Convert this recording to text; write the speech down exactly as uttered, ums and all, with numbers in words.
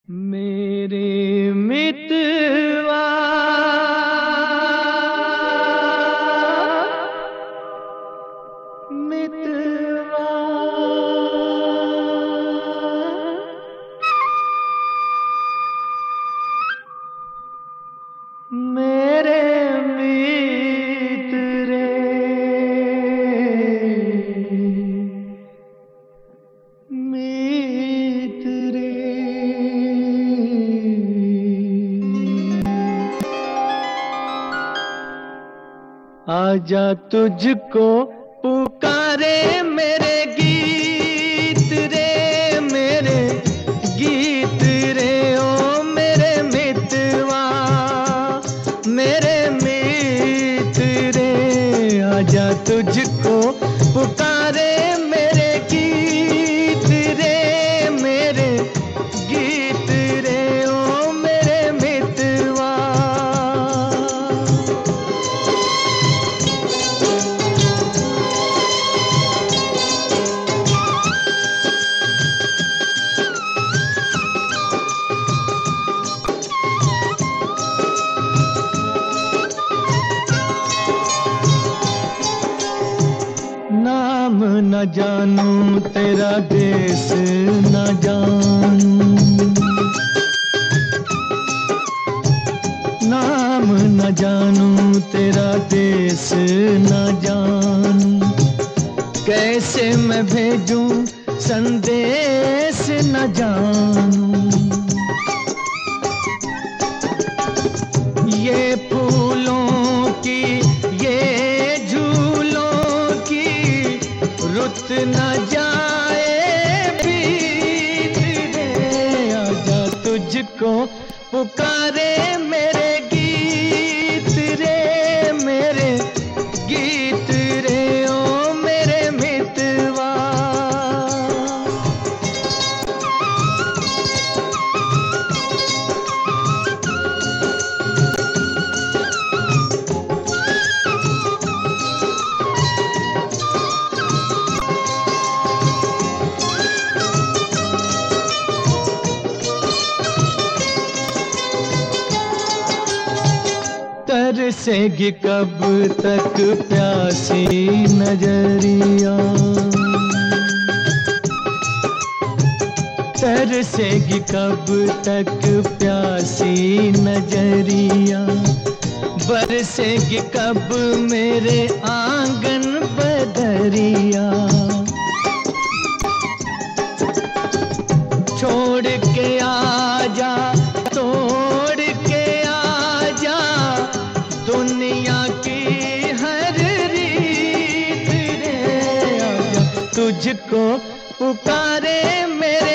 मेरे मितवा मितवा मेरे मित रे मित रे आजा तुझको पुकारे मेरे गीत रे मेरे गीत रे ओ मेरे मितवा मेरे मित रे आजा तुझको पुकारे मेरे गीत रे मेरे गीत रे ओ मेरे मितवा नाम न जानूं तेरा देश न जानूं नाम न जानूं तेरा देश न जानूं कैसे मैं भेजूं संदेश न जानूं ये फूलों की ये रुत न जाए बीत रे आजा तुझको पुकारे मेरे गीत रे मेरे गीत रे ओ मेरे मितवा तरसेगी कब तक प्यासी नजरिया तरसेगी कब तक प्यासी नजरिया बरसेगी कब मेरे आंगन बदरिया छोड़ के आजा तोड़ के आजा दुनिया की हर रीत रे आजा तुझको पुकारे मेरे